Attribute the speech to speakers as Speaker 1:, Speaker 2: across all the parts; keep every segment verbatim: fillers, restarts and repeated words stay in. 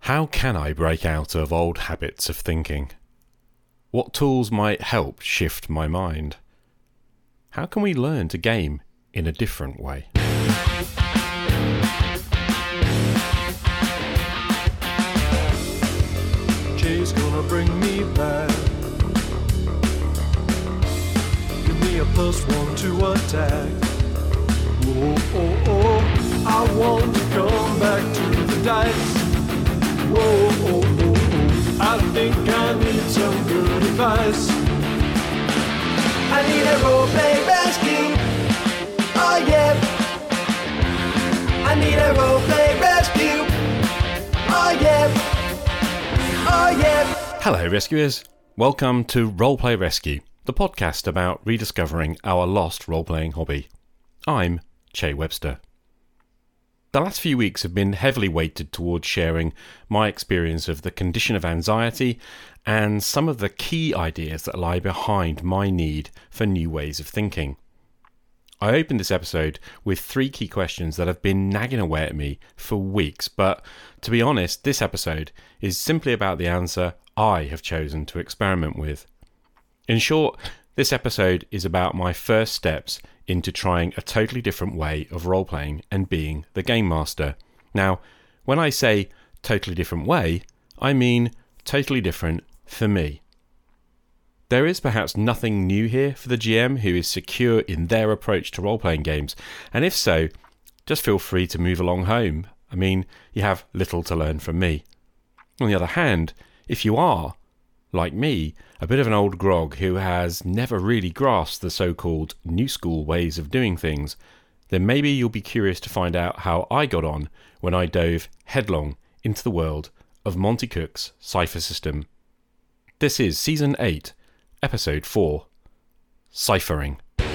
Speaker 1: How can I break out of old habits of thinking? What tools might help shift my mind? How can we learn to game in a different way?
Speaker 2: Jay's gonna bring me back. Give me a plus one to attack. Whoa, oh, oh, I want to come back to the dice. Whoa, oh, oh, oh, I think I need some good advice. I need a roleplay rescue. Oh yeah. I need a roleplay rescue. Oh yeah. Oh yeah.
Speaker 1: Hello, rescuers. Welcome to Roleplay Rescue, the podcast about rediscovering our lost role-playing hobby. I'm Che Webster. The last few weeks have been heavily weighted towards sharing my experience of the condition of anxiety and some of the key ideas that lie behind my need for new ways of thinking. I opened this episode with three key questions that have been nagging away at me for weeks, but to be honest, this episode is simply about the answer I have chosen to experiment with. In short, this episode is about my first steps into trying a totally different way of role-playing and being the game master. Now, when I say totally different way, I mean totally different for me. There is perhaps nothing new here for the G M who is secure in their approach to role-playing games, and if so, just feel free to move along home. I mean, you have little to learn from me. On the other hand, if you are, like me, a bit of an old grog who has never really grasped the so-called new school ways of doing things, then maybe you'll be curious to find out how I got on when I dove headlong into the world of Monte Cook's Cypher System. This is Season eight, Episode four, Ciphering.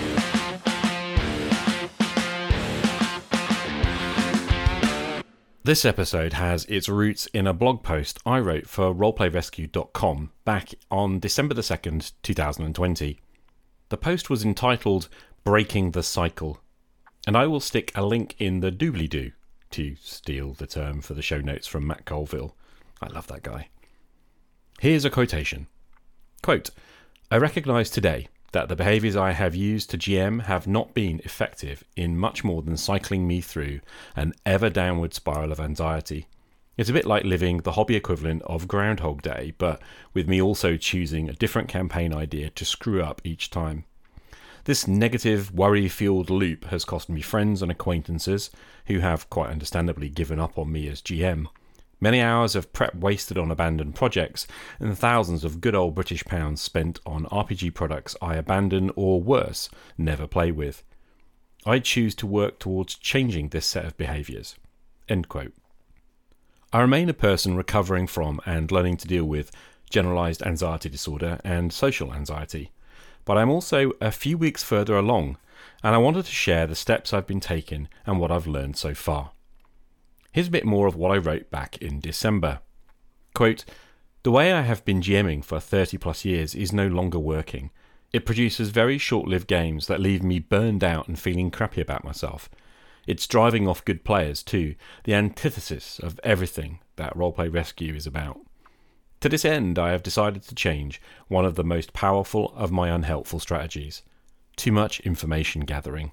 Speaker 1: This episode has its roots in a blog post I wrote for roleplay rescue dot com back on December the second, two thousand twenty. The post was entitled Breaking the Cycle, and I will stick a link in the doobly-doo, to steal the term for the show notes from Matt Colville. I love that guy. Here's a quotation. Quote, I recognise today that the behaviours I have used to G M have not been effective in much more than cycling me through an ever downward spiral of anxiety. It's a bit like living the hobby equivalent of Groundhog Day, but with me also choosing a different campaign idea to screw up each time. This negative, worry-fueled loop has cost me friends and acquaintances who have quite understandably given up on me as G M. Many hours of prep wasted on abandoned projects, and thousands of good old British pounds spent on R P G products I abandon or worse, never play with. I choose to work towards changing this set of behaviours. End quote. I remain a person recovering from and learning to deal with generalised anxiety disorder and social anxiety, but I'm also a few weeks further along, and I wanted to share the steps I've been taking and what I've learned so far. Here's a bit more of what I wrote back in December. Quote, the way I have been GMing for thirty plus years is no longer working. It produces very short-lived games that leave me burned out and feeling crappy about myself. It's driving off good players too, the antithesis of everything that Roleplay Rescue is about. To this end, I have decided to change one of the most powerful of my unhelpful strategies. Too much information gathering.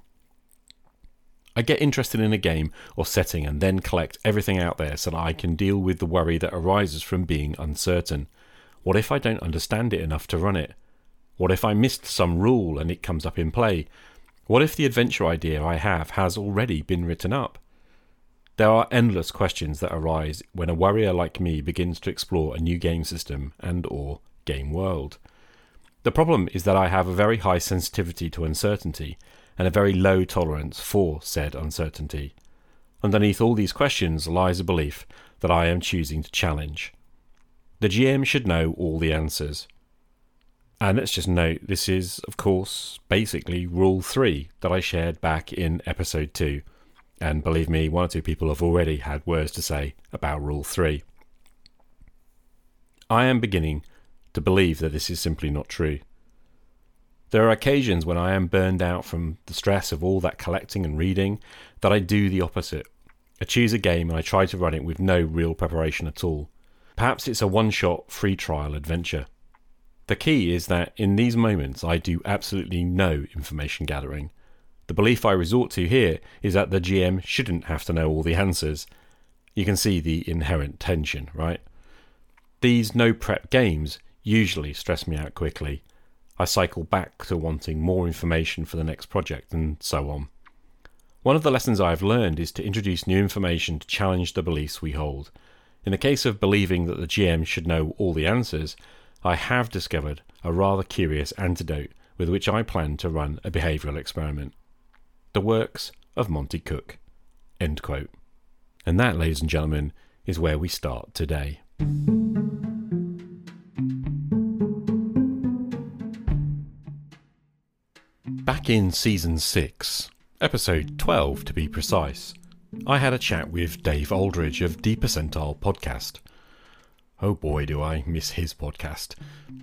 Speaker 1: I get interested in a game or setting and then collect everything out there so that I can deal with the worry that arises from being uncertain. What if I don't understand it enough to run it? What if I missed some rule and it comes up in play? What if the adventure idea I have has already been written up? There are endless questions that arise when a warrior like me begins to explore a new game system and or game world. The problem is that I have a very high sensitivity to uncertainty and a very low tolerance for said uncertainty. Underneath all these questions lies a belief that I am choosing to challenge. The G M should know all the answers. And let's just note, this is, of course, basically Rule three that I shared back in Episode two. And believe me, one or two people have already had words to say about Rule three. I am beginning to believe that this is simply not true. There are occasions when I am burned out from the stress of all that collecting and reading that I do the opposite I choose a game and I try to run it with no real preparation at all. Perhaps it's a one-shot free trial adventure. The key is that in these moments I do absolutely no information gathering. The belief I resort to here is that the G M shouldn't have to know all the answers. You can see the inherent tension, right? These no-prep games usually stress me out quickly. I cycle back to wanting more information for the next project and so on. One of the lessons I have learned is to introduce new information to challenge the beliefs we hold. In the case of believing that the G M should know all the answers, I have discovered a rather curious antidote with which I plan to run a behavioural experiment. The works of Monty Cook. End quote. And that, ladies and gentlemen, is where we start today. Back in Season six, Episode twelve to be precise, I had a chat with Dave Aldridge of D Percentile Podcast. Oh boy, do I miss his podcast.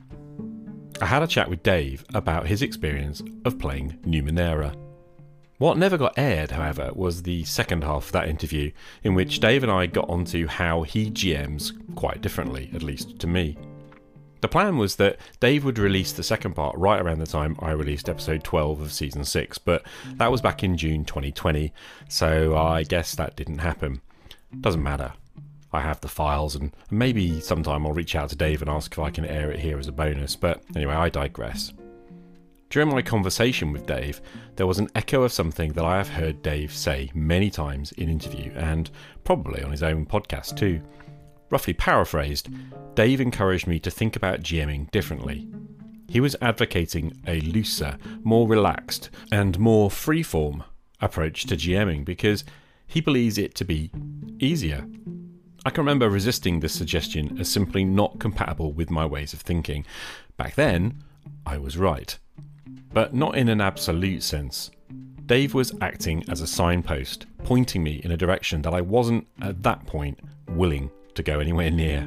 Speaker 1: I had a chat with Dave about his experience of playing Numenera. What never got aired, however, was the second half of that interview, in which Dave and I got onto how he G Ms quite differently, at least to me. The plan was that Dave would release the second part right around the time I released episode twelve of season six, but that was back in June twenty twenty, so I guess that didn't happen. Doesn't matter. I have the files, and maybe sometime I'll reach out to Dave and ask if I can air it here as a bonus, but anyway, I digress. During my conversation with Dave, there was an echo of something that I have heard Dave say many times in interview, and probably on his own podcast too. Roughly paraphrased, Dave encouraged me to think about GMing differently. He was advocating a looser, more relaxed, and more freeform approach to GMing because he believes it to be easier. I can remember resisting this suggestion as simply not compatible with my ways of thinking. Back then, I was right. But not in an absolute sense. Dave was acting as a signpost, pointing me in a direction that I wasn't, at that point, willing to go anywhere near.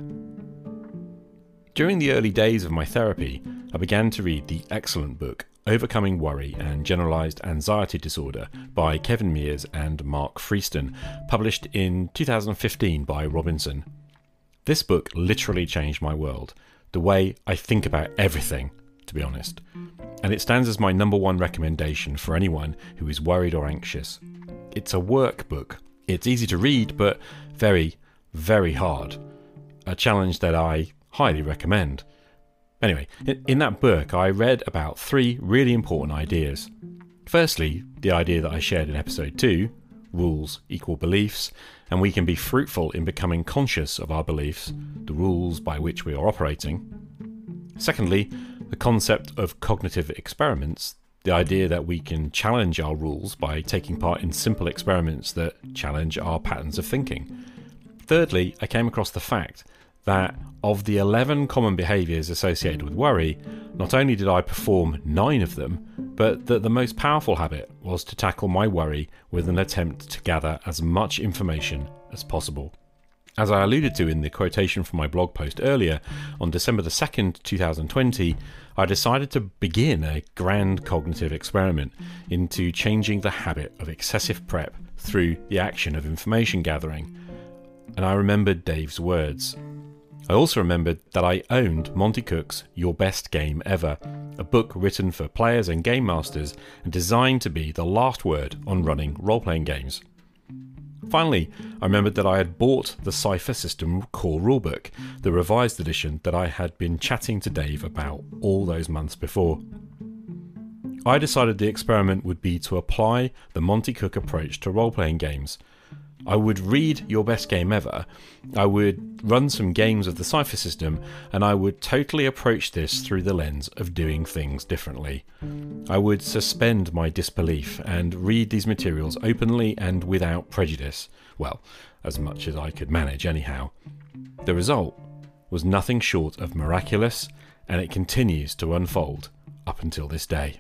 Speaker 1: During the early days of my therapy, I began to read the excellent book Overcoming Worry and Generalized Anxiety Disorder by Kevin Mears and Mark Freeston, published in two thousand fifteen by Robinson. This book literally changed my world, the way I think about everything, to be honest, and it stands as my number one recommendation for anyone who is worried or anxious. It's a workbook. It's easy to read, but very, very hard. A challenge that I highly recommend. Anyway, in that book I read about three really important ideas. Firstly, the idea that I shared in episode two, rules equal beliefs, and we can be fruitful in becoming conscious of our beliefs, the rules by which we are operating. Secondly, the concept of cognitive experiments, the idea that we can challenge our rules by taking part in simple experiments that challenge our patterns of thinking. Thirdly, I came across the fact that of the eleven common behaviours associated with worry, not only did I perform nine of them, but that the most powerful habit was to tackle my worry with an attempt to gather as much information as possible. As I alluded to in the quotation from my blog post earlier, on December the second, twenty twenty, I decided to begin a grand cognitive experiment into changing the habit of excessive prep through the action of information gathering. And I remembered Dave's words. I also remembered that I owned Monty Cook's Your Best Game Ever, a book written for players and game masters and designed to be the last word on running role-playing games. Finally, I remembered that I had bought the Cypher System core rulebook, the revised edition that I had been chatting to Dave about all those months before. I decided the experiment would be to apply the Monty Cook approach to role-playing games. I would read Your Best Game Ever, I would run some games of the Cypher System, and I would totally approach this through the lens of doing things differently. I would suspend my disbelief and read these materials openly and without prejudice. Well, as much as I could manage anyhow. The result was nothing short of miraculous, and it continues to unfold up until this day.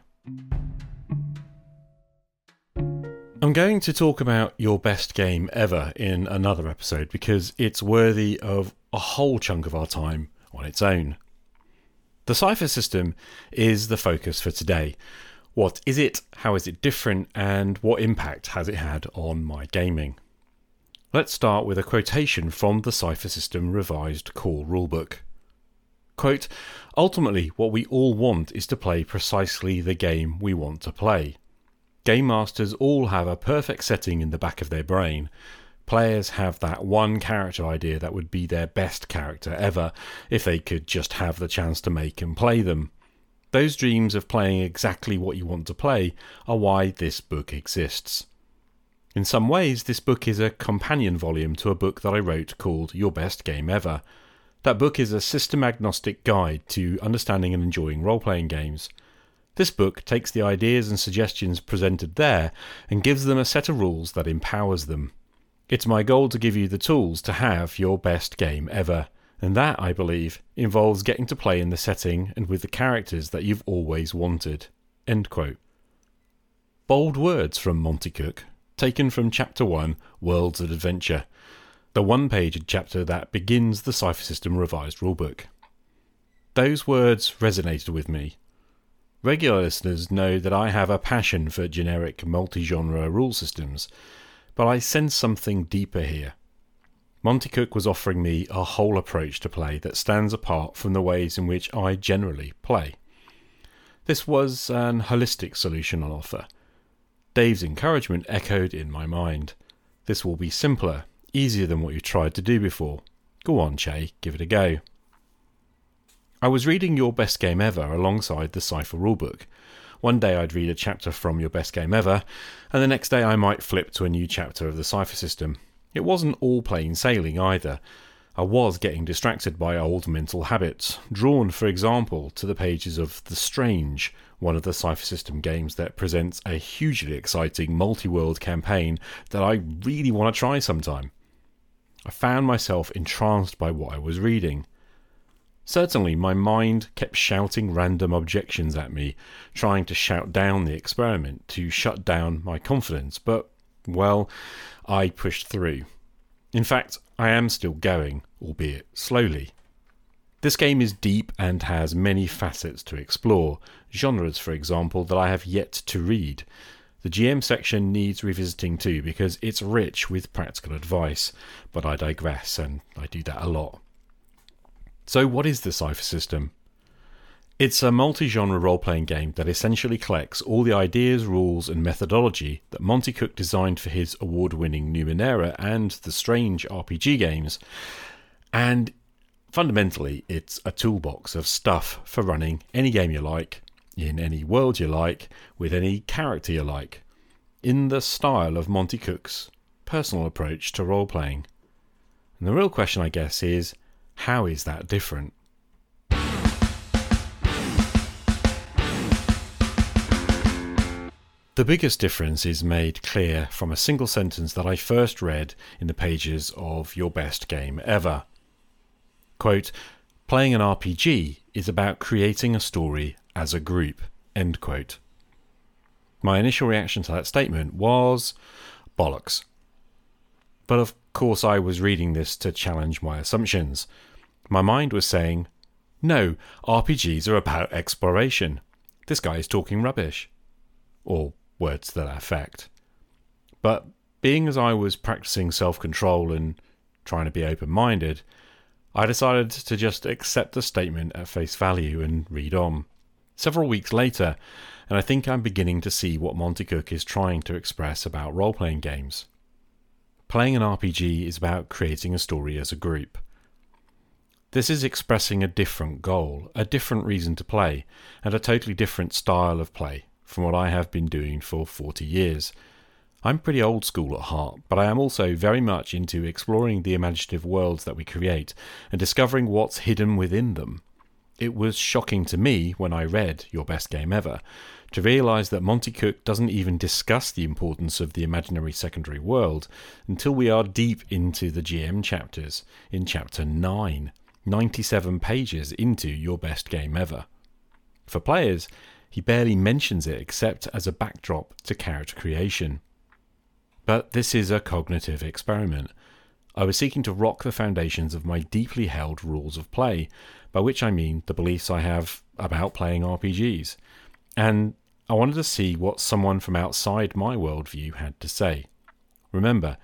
Speaker 1: I'm going to talk about Your Best Game Ever in another episode because it's worthy of a whole chunk of our time on its own. The Cypher System is the focus for today. What is it, how is it different, and what impact has it had on my gaming? Let's start with a quotation from the Cypher System Revised Core Rulebook. Quote, "Ultimately, what we all want is to play precisely the game we want to play. Game masters all have a perfect setting in the back of their brain. Players have that one character idea that would be their best character ever if they could just have the chance to make and play them. Those dreams of playing exactly what you want to play are why this book exists. In some ways, this book is a companion volume to a book that I wrote called Your Best Game Ever. That book is a system-agnostic guide to understanding and enjoying role-playing games. This book takes the ideas and suggestions presented there and gives them a set of rules that empowers them. It's my goal to give you the tools to have your best game ever, and that, I believe, involves getting to play in the setting and with the characters that you've always wanted." End quote. Bold words from Monte Cook, taken from Chapter one, Worlds of Adventure, the one-page chapter that begins the Cypher System Revised Rulebook. Those words resonated with me. Regular listeners know that I have a passion for generic multi-genre rule systems, but I sense something deeper here. Monte Cook was offering me a whole approach to play that stands apart from the ways in which I generally play. This was an holistic solution on offer. Dave's encouragement echoed in my mind. This will be simpler, easier than what you tried to do before. Go on, Che, give it a go. I was reading Your Best Game Ever alongside the Cypher Rulebook. One day I'd read a chapter from Your Best Game Ever, and the next day I might flip to a new chapter of the Cypher System. It wasn't all plain sailing either. I was getting distracted by old mental habits, drawn, for example, to the pages of The Strange, one of the Cypher System games that presents a hugely exciting multi-world campaign that I really want to try sometime. I found myself entranced by what I was reading. Certainly, my mind kept shouting random objections at me, trying to shout down the experiment, to shut down my confidence, but, well, I pushed through. In fact, I am still going, albeit slowly. This game is deep and has many facets to explore, genres, for example, that I have yet to read. The G M section needs revisiting too, because it's rich with practical advice, but I digress, and I do that a lot. So what is the Cypher System? It's a multi-genre role-playing game that essentially collects all the ideas, rules and methodology that Monte Cook designed for his award-winning Numenera and the Strange R P G games, and fundamentally it's a toolbox of stuff for running any game you like, in any world you like, with any character you like, in the style of Monte Cook's personal approach to role-playing. And the real question, I guess, is how is that different? The biggest difference is made clear from a single sentence that I first read in the pages of Your Best Game Ever. Quote, "Playing an R P G is about creating a story as a group." End quote. My initial reaction to that statement was bollocks. But of course I was reading this to challenge my assumptions. My mind was saying, no, R P Gs are about exploration. This guy is talking rubbish. Or words to that effect. But being as I was practicing self-control and trying to be open-minded, I decided to just accept the statement at face value and read on. Several weeks later, and I think I'm beginning to see what Monte Cook is trying to express about role-playing games. Playing an R P G is about creating a story as a group. This is expressing a different goal, a different reason to play, and a totally different style of play from what I have been doing for forty years. I'm pretty old school at heart, but I am also very much into exploring the imaginative worlds that we create and discovering what's hidden within them. It was shocking to me when I read Your Best Game Ever to realise that Monte Cook doesn't even discuss the importance of the imaginary secondary world until we are deep into the G M chapters, in chapter nine, ninety-seven pages into Your Best Game Ever. For players, he barely mentions it except as a backdrop to character creation. But this is a cognitive experiment. I was seeking to rock the foundations of my deeply held rules of play, by which I mean the beliefs I have about playing R P Gs. And I wanted to see what someone from outside my worldview had to say. Remember,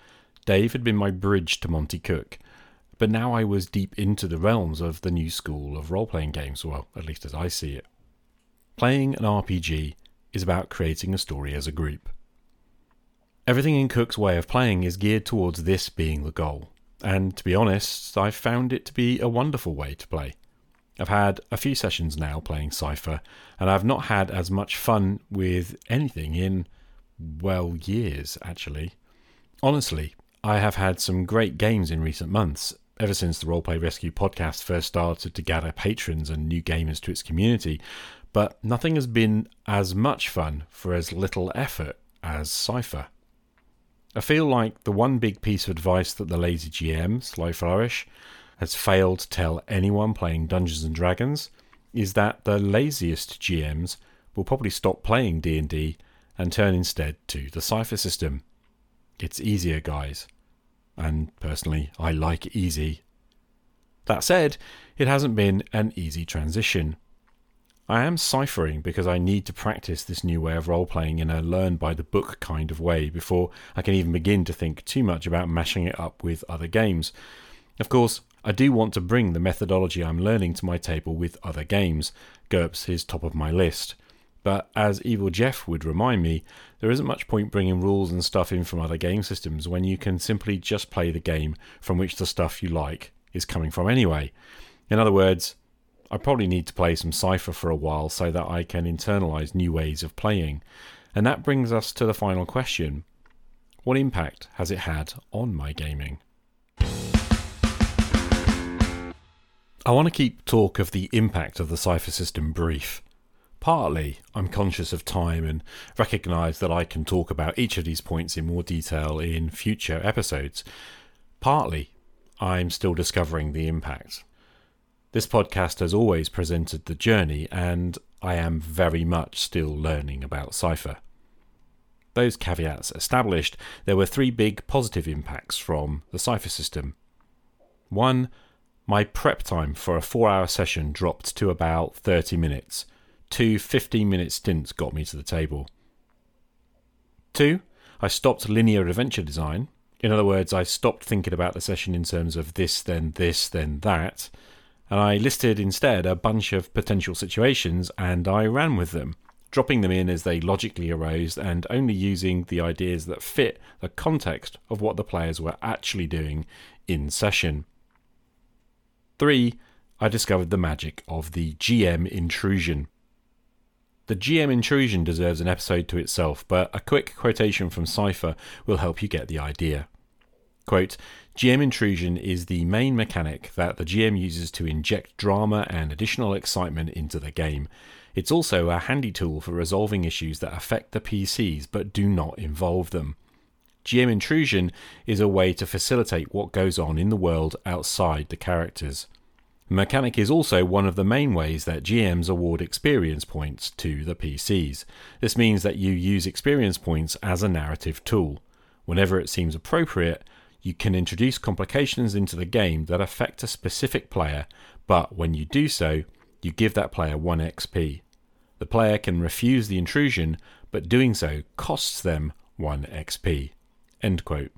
Speaker 1: Dave had been my bridge to Monty Cook, but now I was deep into the realms of the new school of role-playing games, well, at least as I see it. Playing an R P G is about creating a story as a group. Everything in Cook's way of playing is geared towards this being the goal, and to be honest, I've found it to be a wonderful way to play. I've had a few sessions now playing Cypher, and I've not had as much fun with anything in, well, years, actually. Honestly, I have had some great games in recent months, ever since the Roleplay Rescue podcast first started to gather patrons and new gamers to its community, but nothing has been as much fun for as little effort as Cypher. I feel like the one big piece of advice that the lazy G M, Sly Flourish, has failed to tell anyone playing Dungeons and Dragons is that the laziest G Ms will probably stop playing D and D and turn instead to the Cypher system. It's easier, guys. And personally, I like easy. That said, it hasn't been an easy transition. I am ciphering because I need to practice this new way of role-playing in a learn-by-the-book kind of way before I can even begin to think too much about mashing it up with other games. Of course, I do want to bring the methodology I'm learning to my table with other games. GURPS is top of my list. But as Evil Jeff would remind me, there isn't much point bringing rules and stuff in from other game systems when you can simply just play the game from which the stuff you like is coming from anyway. In other words, I probably need to play some Cypher for a while so that I can internalise new ways of playing. And that brings us to the final question. What impact has it had on my gaming? I want to keep talk of the impact of the Cypher system brief. Partly, I'm conscious of time and recognise that I can talk about each of these points in more detail in future episodes. Partly, I'm still discovering the impact. This podcast has always presented the journey, and I am very much still learning about Cypher. Those caveats established, there were three big positive impacts from the Cypher system. One, my prep time for a four-hour session dropped to about thirty minutes. Two fifteen-minute stints got me to the table. Two, I stopped linear adventure design. In other words, I stopped thinking about the session in terms of this, then this, then that, and I listed instead a bunch of potential situations and I ran with them, dropping them in as they logically arose and only using the ideas that fit the context of what the players were actually doing in session. Three, I discovered the magic of the G M intrusion. The G M intrusion deserves an episode to itself, but a quick quotation from Cypher will help you get the idea. Quote, G M intrusion is the main mechanic that the G M uses to inject drama and additional excitement into the game. It's also a handy tool for resolving issues that affect the P Cs but do not involve them. G M intrusion is a way to facilitate what goes on in the world outside the characters. The mechanic is also one of the main ways that G Ms award experience points to the P Cs. This means that you use experience points as a narrative tool. Whenever it seems appropriate, you can introduce complications into the game that affect a specific player, but when you do so, you give that player one X P. The player can refuse the intrusion, but doing so costs them one X P. End quote.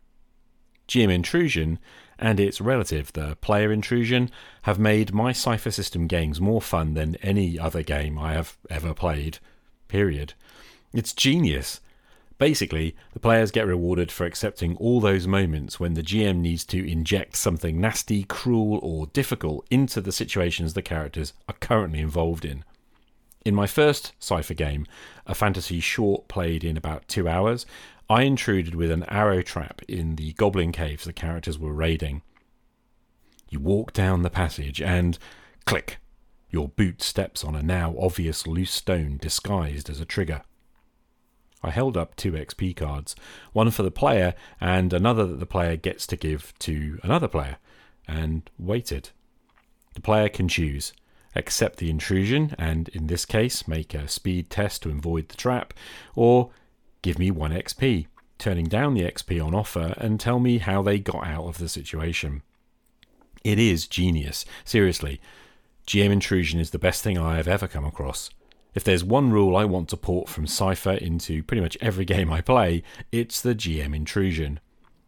Speaker 1: G M intrusion and its relative, the player intrusion, have made my Cypher system games more fun than any other game I have ever played. Period. It's genius. Basically, the players get rewarded for accepting all those moments when the G M needs to inject something nasty, cruel, or difficult into the situations the characters are currently involved in. In my first Cypher game, a fantasy short played in about two hours, I intruded with an arrow trap in the goblin caves the characters were raiding. You walk down the passage and, click, your boot steps on a now obvious loose stone disguised as a trigger. I held up two X P cards, one for the player and another that the player gets to give to another player, and waited. The player can choose, accept the intrusion and, in this case, make a speed test to avoid the trap, or give me one X P, turning down the X P on offer and tell me how they got out of the situation. It is genius. Seriously, G M intrusion is the best thing I have ever come across. If there's one rule I want to port from Cypher into pretty much every game I play, it's the G M intrusion.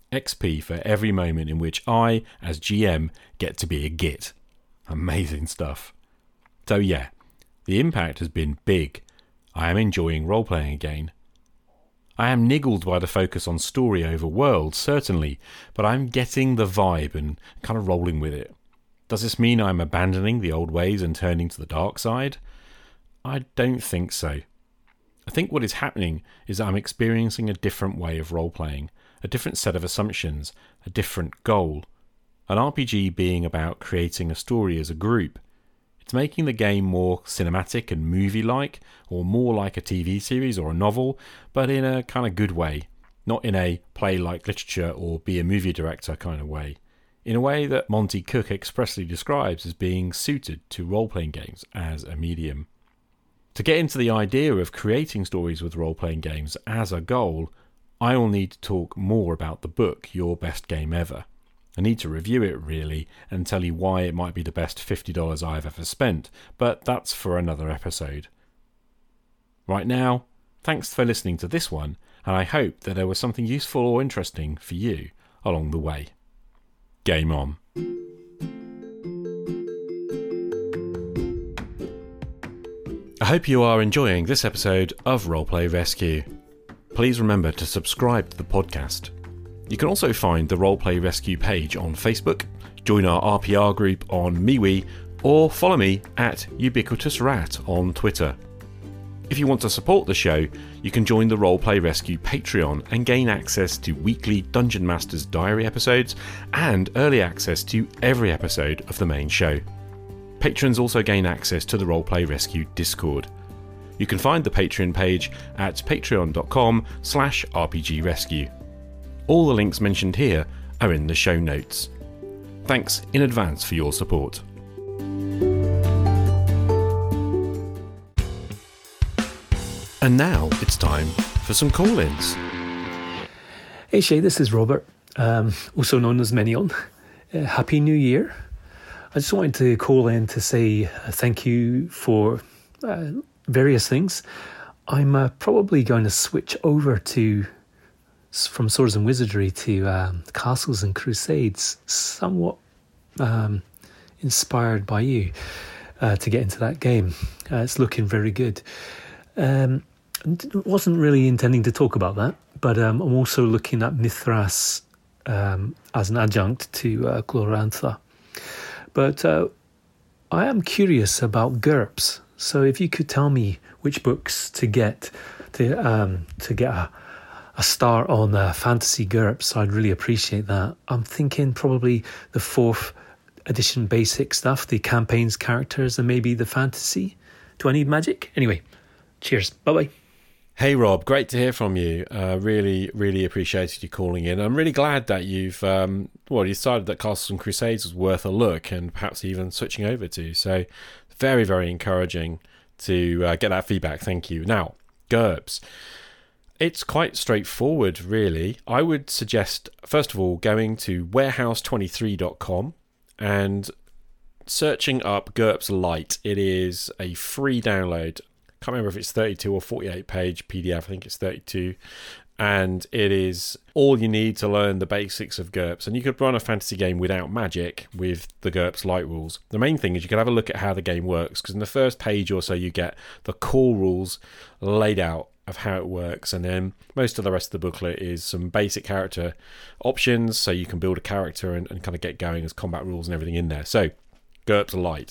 Speaker 1: X P for every moment in which I, as G M, get to be a git. Amazing stuff. So yeah, the impact has been big. I am enjoying role-playing again. I am niggled by the focus on story over world, certainly, but I'm getting the vibe and kind of rolling with it. Does this mean I'm abandoning the old ways and turning to the dark side? I don't think so. I think what is happening is that I'm experiencing a different way of role-playing, a different set of assumptions, a different goal. An R P G being about creating a story as a group. It's making the game more cinematic and movie-like, or more like a T V series or a novel, but in a kind of good way, not in a play like literature or be a movie director kind of way. In a way that Monty Cook expressly describes as being suited to role-playing games as a medium. To get into the idea of creating stories with role-playing games as a goal, I will need to talk more about the book, Your Best Game Ever. I need to review it, really, and tell you why it might be the best fifty dollars I've ever spent, but that's for another episode. Right now, thanks for listening to this one, and I hope that there was something useful or interesting for you along the way. Game on. I hope you are enjoying this episode of Roleplay Rescue. Please remember to subscribe to the podcast. You can also find the Roleplay Rescue page on Facebook, join our R P R group on MeWe, or follow me at UbiquitousRat on Twitter. If you want to support the show, you can join the Roleplay Rescue Patreon and gain access to weekly Dungeon Master's Diary episodes and early access to every episode of the main show. Patrons also gain access to the Roleplay Rescue Discord. You can find the Patreon page at patreon.com slash rpgrescue. All the links mentioned here are in the show notes. Thanks in advance for your support. And now it's time for some call-ins.
Speaker 3: Hey Shay, this is Robert, um, also known as Minion. Uh, Happy New Year. I just wanted to call in to say uh, thank you for uh, various things. I'm uh, probably going to switch over to from Swords and Wizardry to um, Castles and Crusades, somewhat um, inspired by you uh, to get into that game. Uh, it's looking very good. Um, wasn't really intending to talk about that, but um, I'm also looking at Mithras um, as an adjunct to uh, Glorantha. But uh, I am curious about GURPS. So if you could tell me which books to get to um, to get a, a start on uh, fantasy GURPS, I'd really appreciate that. I'm thinking probably the fourth edition basic stuff, the campaigns, characters, and maybe the fantasy. Do I need magic? Anyway, cheers. Bye-bye.
Speaker 1: Hey Rob, great to hear from you. Uh, really, really appreciated you calling in. I'm really glad that you've um, well decided that Castles and Crusades was worth a look and perhaps even switching over to. So very, very encouraging to uh, get that feedback. Thank you. Now, GURPS. It's quite straightforward, really. I would suggest, first of all, going to warehouse twenty-three dot com and searching up GURPS Lite. It is a free download. Can't remember if it's thirty-two or forty-eight page P D F. I think it's thirty-two. And it is all you need to learn the basics of GURPS. And you could run a fantasy game without magic with the GURPS Lite rules. The main thing is you can have a look at how the game works, because in the first page or so you get the core rules laid out of how it works, and then most of the rest of the booklet is some basic character options, so you can build a character and, and kind of get going as combat rules and everything in there. So GURPS Lite.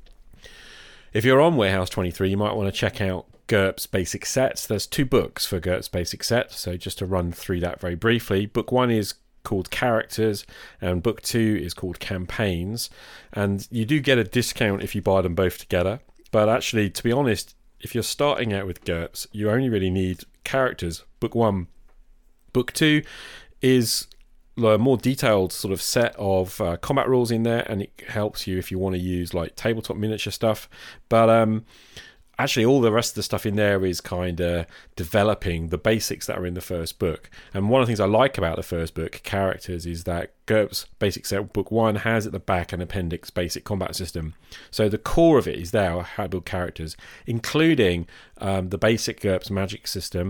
Speaker 1: If you're on Warehouse twenty-three, you might want to check out GURPS Basic Sets. There's two books for GURPS Basic Set, so just to run through that very briefly. Book one is called Characters, and book two is called Campaigns. And you do get a discount if you buy them both together. But actually, to be honest, if you're starting out with GURPS, you only really need Characters, book one. Book two is a more detailed sort of set of uh, combat rules in there, and it helps you if you want to use like tabletop miniature stuff. But um, actually all the rest of the stuff in there is kind of developing the basics that are in the first book. And one of the things I like about the first book, Characters, is that GURPS Basic Set Book one has at the back an appendix basic combat system. So the core of it is there, how to build characters, including um, the basic GURPS magic system,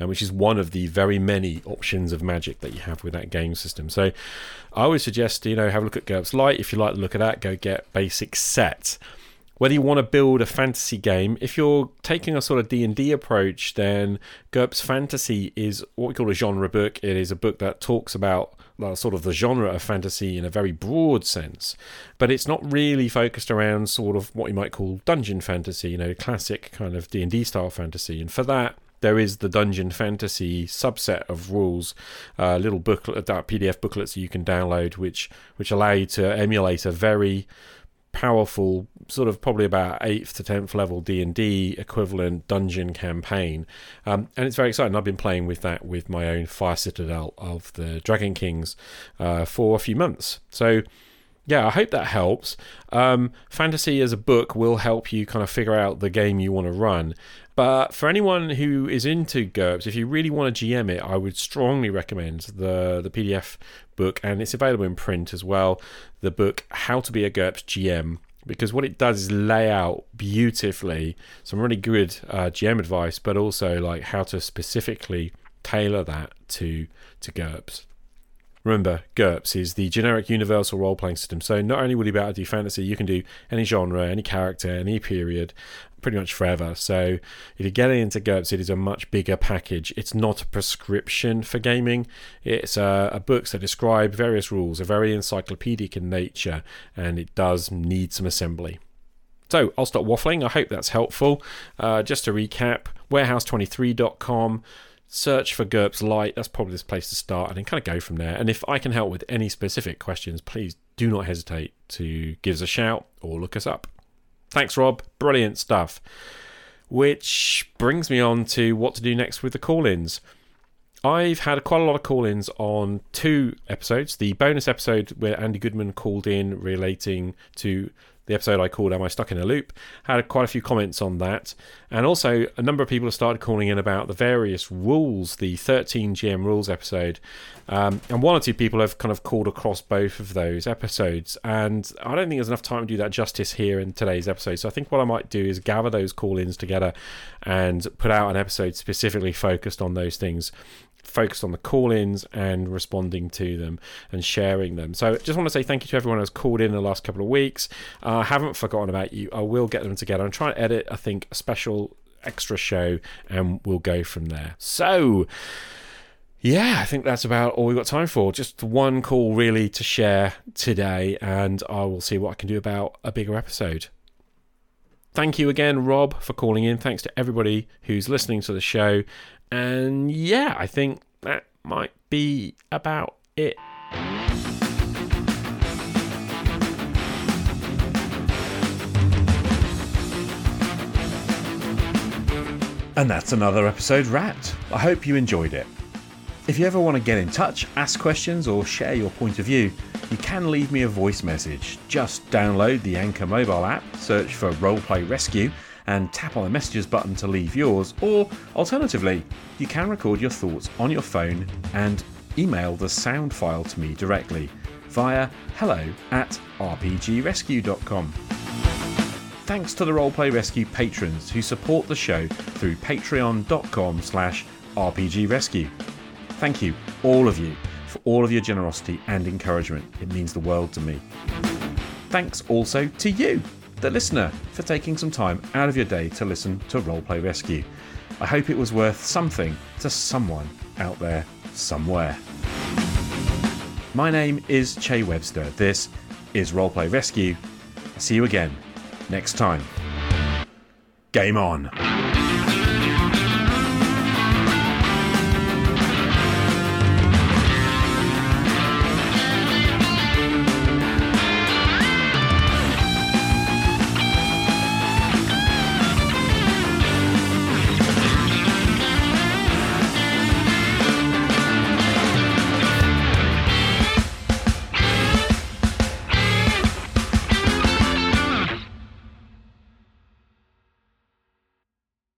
Speaker 1: uh, which is one of the very many options of Magic that you have with that game system. So I always suggest, you know, have a look at GURPS Lite. If you like the look of that, go get Basic Set. Whether you want to build a fantasy game, if you're taking a sort of D and D approach, then GURPS Fantasy is what we call a genre book. It is a book that talks about uh, sort of the genre of fantasy in a very broad sense, but it's not really focused around sort of what you might call dungeon fantasy, you know, classic kind of D and D style fantasy. And for that, there is the Dungeon Fantasy subset of rules, uh, little booklet, uh, P D F booklets that you can download, which which allow you to emulate a very powerful, sort of probably about eighth to tenth level D and D equivalent dungeon campaign, um, and it's very exciting. I've been playing with that with my own Fire Citadel of the Dragon Kings uh, for a few months. So yeah, I hope that helps. Um, fantasy as a book will help you kind of figure out the game you want to run. But for anyone who is into GURPS, if you really want to G M it, I would strongly recommend the, the P D F book, and it's available in print as well, the book How to Be a GURPS G M, because what it does is lay out beautifully some really good uh, G M advice, but also like how to specifically tailor that to, to GURPS. Remember, GURPS is the generic universal role-playing system, so not only will you be able to do fantasy, you can do any genre, any character, any period, pretty much forever. So if you're getting into GURPS, it is a much bigger package. It's not a prescription for gaming. It's a, a books that describe various rules, are very encyclopedic in nature, and it does need some assembly. So I'll stop waffling. I hope that's helpful. Uh, just to recap, warehouse twenty-three dot com. Search for GURPS Lite, that's probably the place to start, and then kind of go from there. And if I can help with any specific questions, please do not hesitate to give us a shout or look us up. Thanks, Rob. Brilliant stuff. Which brings me on to what to do next with the call-ins. I've had quite a lot of call-ins on two episodes. The bonus episode where Andy Goodman called in relating to the episode I called Am I Stuck in a Loop? Had quite a few comments on that. And also a number of people have started calling in about the various rules, the thirteen G M rules episode. Um, and one or two people have kind of called across both of those episodes. And I don't think there's enough time to do that justice here in today's episode. So I think what I might do is gather those call-ins together and put out an episode specifically focused on those things, focused on the call-ins and responding to them and sharing them. So just want to say thank you to everyone who's called in the last couple of weeks. Uh, I haven't forgotten about you. I will get them together. I'm trying to edit, I think, a special extra show, and we'll go from there. So yeah, I think that's about all we've got time for. Just one call really to share today, and I will see what I can do about a bigger episode. Thank you again, Rob, for calling in. Thanks to everybody who's listening to the show. And yeah, I think that might be about it. And that's another episode wrapped. I hope you enjoyed it. If you ever want to get in touch, ask questions, or share your point of view, you can leave me a voice message. Just download the Anchor mobile app, search for Roleplay Rescue, and tap on the messages button to leave yours, or alternatively, you can record your thoughts on your phone and email the sound file to me directly via hello at r p g rescue dot com. Thanks to the Roleplay Rescue patrons who support the show through patreon dot com slash r p g rescue. Thank you, all of you, for all of your generosity and encouragement. It means the world to me. Thanks also to you, the listener, for taking some time out of your day to listen to Roleplay Rescue. I hope it was worth something to someone out there somewhere. My name is Che Webster. This is Roleplay Rescue. I'll see you again next time. Game on.